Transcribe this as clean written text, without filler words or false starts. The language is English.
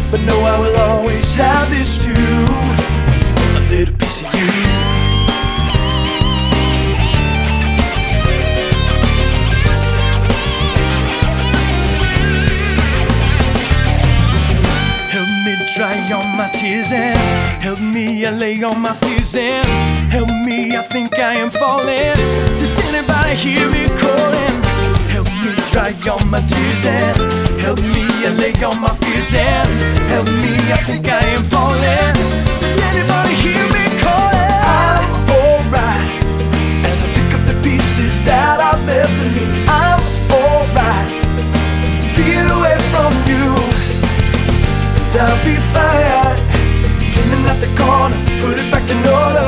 but know I will always have this too, a little piece of you. Dry on my tears and help me lay on my fears and help me, I think I am falling. Does anybody hear me calling? Help me dry on my tears and help me lay on my fears and help me, I think I am falling. Does anybody hear me calling? I'm alright as I pick up the pieces that I've left in me. I'm alright being away from you. I'll be fine. Cleaning out the corner, put it back in order.